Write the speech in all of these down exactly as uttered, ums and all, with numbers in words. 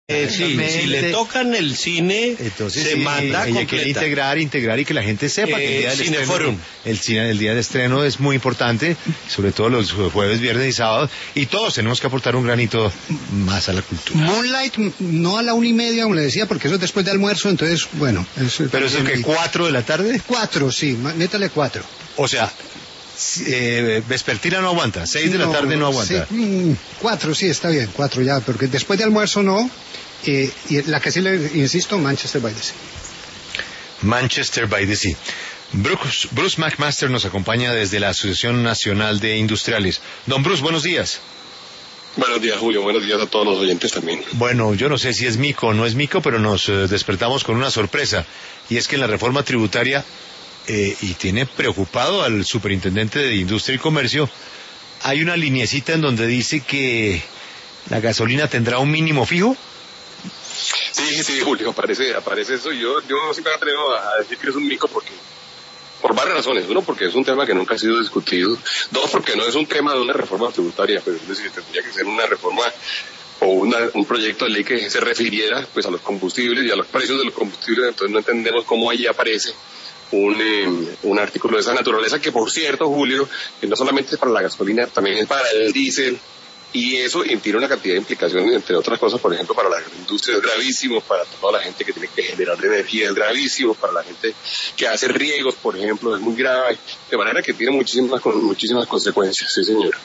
Eh, sí, si le tocan el cine, entonces se sí, manda ella completa. quiere integrar, integrar y que la gente sepa que el día Eh, del Cineforum. estreno, el cine, el día del estreno es muy importante, sobre todo los jueves, viernes y sábados, y todos tenemos que aportar un granito más a la cultura. Moonlight, no a la una y media, como le decía, porque eso es después de almuerzo, entonces, bueno. Eso ¿Pero eso es que cuatro de la tarde? Cuatro, sí, métale cuatro. O sea, eh, vespertina no aguanta, seis de la tarde no aguanta. Sí, mm, cuatro, sí, está bien, cuatro ya, porque después de almuerzo no. Eh, y la que sí le insisto, Manchester by the Sea. Manchester by the Sea. Bruce, Bruce McMaster nos acompaña desde la Asociación Nacional de Industriales. Don Bruce, buenos días. Buenos días, Julio. Buenos días a todos los oyentes también. Bueno, yo no sé si es mico o no es mico, pero nos eh, despertamos con una sorpresa. Y es que en la reforma tributaria, eh, y tiene preocupado al superintendente de Industria y Comercio, hay una liniecita en donde dice que la gasolina tendrá un mínimo fijo. Sí, sí, Julio, aparece, aparece eso. Yo, yo siempre me atrevo a decir que es un mico porque, por varias razones. Uno, porque es un tema que nunca ha sido discutido. Dos, porque no es un tema de una reforma tributaria, pero es decir, tendría que ser una reforma o una, un proyecto de ley que se refiriera pues a los combustibles y a los precios de los combustibles. Entonces no entendemos cómo ahí aparece un, eh, un artículo de esa naturaleza que, por cierto, Julio, que no solamente es para la gasolina, también es para el diésel. Y eso tiene una cantidad de implicaciones, entre otras cosas, por ejemplo, para la industria es gravísimo, para toda la gente que tiene que generar energía es gravísimo, para la gente que hace riegos, por ejemplo, es muy grave, de manera que tiene muchísimas muchísimas consecuencias, sí señor.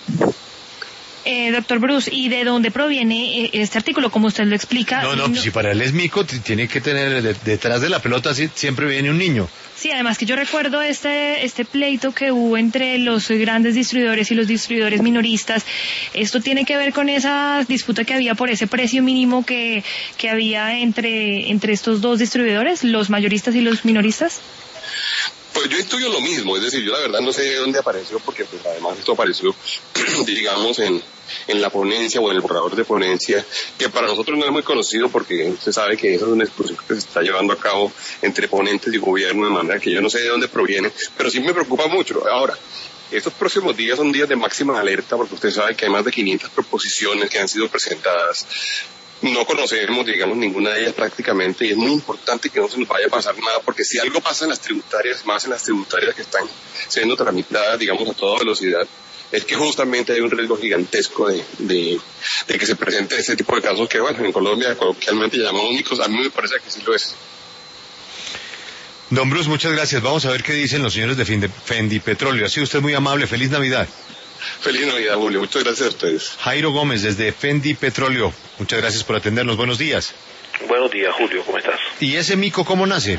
Eh, doctor Bruce, ¿y de dónde proviene este artículo, como usted lo explica? No, no, no... si para él es mico, tiene que tener de, detrás de la pelota siempre viene un niño. Sí, además que yo recuerdo este este pleito que hubo entre los grandes distribuidores y los distribuidores minoristas. Esto tiene que ver con esa disputa que había por ese precio mínimo que, que había entre, entre estos dos distribuidores, los mayoristas y los minoristas. Pues yo intuyo lo mismo, es decir, yo la verdad no sé de dónde apareció, porque pues además esto apareció, digamos, en, en la ponencia o en el borrador de ponencia, que para nosotros no es muy conocido porque usted sabe que eso es una discusión que se está llevando a cabo entre ponentes y gobierno, de manera que yo no sé de dónde proviene, pero sí me preocupa mucho. Ahora, estos próximos días son días de máxima alerta, porque usted sabe que hay más de quinientas proposiciones que han sido presentadas. No conocemos, digamos, ninguna de ellas prácticamente, y es muy importante que no se nos vaya a pasar nada, porque si algo pasa en las tributarias, más en las tributarias que están siendo tramitadas, digamos, a toda velocidad, es que justamente hay un riesgo gigantesco de, de, de que se presente ese tipo de casos que, bueno, en Colombia coloquialmente llamamos únicos. A mí me parece que sí lo es. Don Bruce, muchas gracias. Vamos a ver qué dicen los señores de Fendi Petróleo. Ha sido usted muy amable. Feliz Navidad. Feliz Navidad, Julio. Muchas gracias a ustedes. Jairo Gómez, desde Fendi Petróleo. Muchas gracias por atendernos. Buenos días. Buenos días, Julio. ¿Cómo estás? ¿Y ese mico cómo nace?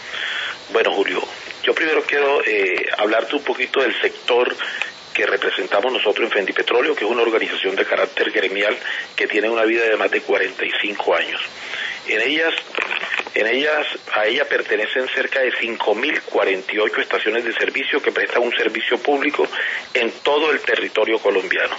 Bueno, Julio, yo primero quiero eh, hablarte un poquito del sector que representamos nosotros en Fendi Petróleo, que es una organización de carácter gremial que tiene una vida de más de cuarenta y cinco años. En ellas, en ellas, a ella pertenecen cerca de cinco mil cuarenta y ocho estaciones de servicio que prestan un servicio público en todo el territorio colombiano.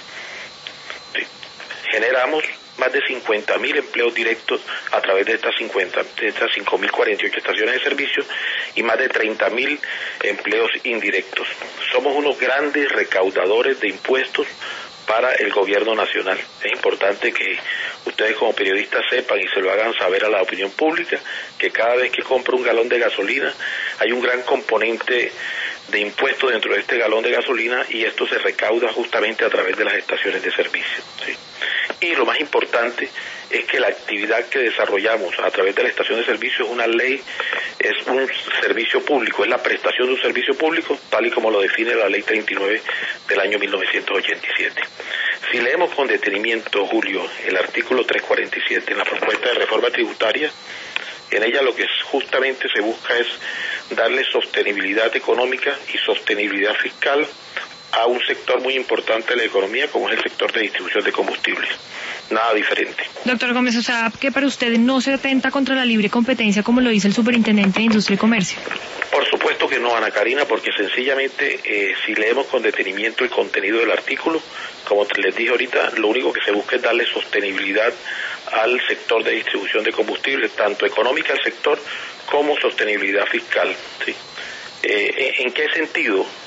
Sí. Generamos más de cincuenta mil empleos directos a través de estas cincuenta, de estas cinco mil cuarenta y ocho estaciones de servicio y más de treinta mil empleos indirectos. Somos unos grandes recaudadores de impuestos para el gobierno nacional. Es importante que ustedes como periodistas sepan y se lo hagan saber a la opinión pública que cada vez que compra un galón de gasolina hay un gran componente de impuestos dentro de este galón de gasolina y esto se recauda justamente a través de las estaciones de servicio, ¿sí? Y lo más importante es que la actividad que desarrollamos a través de la estación de servicio es una ley, es un servicio público, es la prestación de un servicio público, tal y como lo define la ley treinta y nueve del año mil novecientos ochenta y siete. Si leemos con detenimiento, Julio, el artículo trescientos cuarenta y siete en la propuesta de reforma tributaria, en ella lo que justamente se busca es darle sostenibilidad económica y sostenibilidad fiscal a un sector muy importante de la economía como es el sector de distribución de combustibles. Nada diferente. Doctor Gómez, o sea, que para usted no se atenta contra la libre competencia como lo dice el superintendente de Industria y Comercio. Por supuesto que no, Ana Karina, porque sencillamente eh, si leemos con detenimiento el contenido del artículo, como les dije ahorita, lo único que se busca es darle sostenibilidad al sector de distribución de combustibles, tanto económica al sector como sostenibilidad fiscal, ¿sí? Eh, ¿En qué sentido?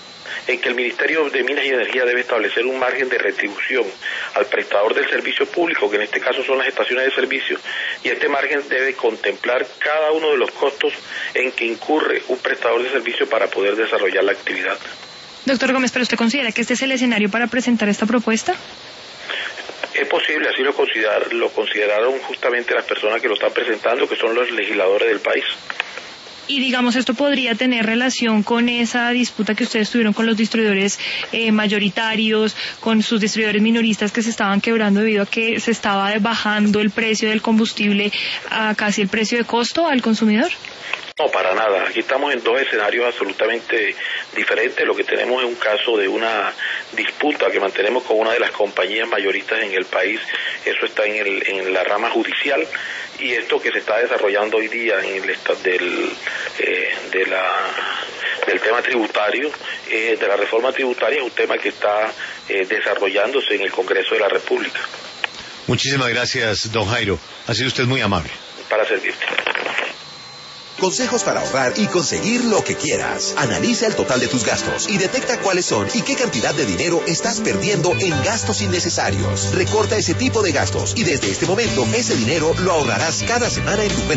en que el Ministerio de Minas y Energía debe establecer un margen de retribución al prestador del servicio público, que en este caso son las estaciones de servicio, y este margen debe contemplar cada uno de los costos en que incurre un prestador de servicio para poder desarrollar la actividad. Doctor Gómez, ¿pero usted considera que este es el escenario para presentar esta propuesta? Es posible, así lo, considerar, lo consideraron justamente las personas que lo están presentando, que son los legisladores del país. Y digamos, esto podría tener relación con esa disputa que ustedes tuvieron con los distribuidores eh, mayoritarios, con sus distribuidores minoristas que se estaban quebrando debido a que se estaba bajando el precio del combustible a casi el precio de costo al consumidor. No, para nada. Aquí estamos en dos escenarios absolutamente diferentes. Lo que tenemos es un caso de una disputa que mantenemos con una de las compañías mayoristas en el país. Eso está en, el, en la rama judicial, y esto que se está desarrollando hoy día en el estado del eh, de la del tema tributario, eh, de la reforma tributaria, es un tema que está eh, desarrollándose en el Congreso de la República. Muchísimas gracias, don Jairo. Ha sido usted muy amable. Para servirte. Consejos para ahorrar y conseguir lo que quieras. Analiza el total de tus gastos y detecta cuáles son y qué cantidad de dinero estás perdiendo en gastos innecesarios. Recorta ese tipo de gastos y desde este momento ese dinero lo ahorrarás cada semana en tu cuenta.